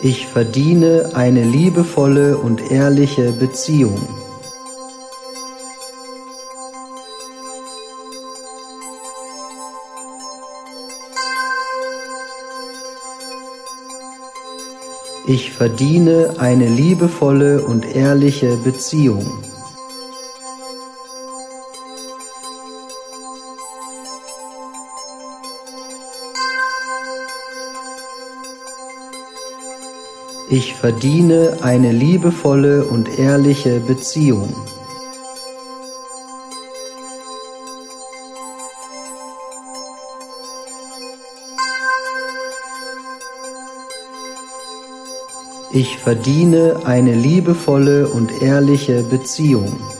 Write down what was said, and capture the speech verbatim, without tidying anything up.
Ich verdiene eine liebevolle und ehrliche Beziehung. Ich verdiene eine liebevolle und ehrliche Beziehung. Ich verdiene eine liebevolle und ehrliche Beziehung. Ich verdiene eine liebevolle und ehrliche Beziehung.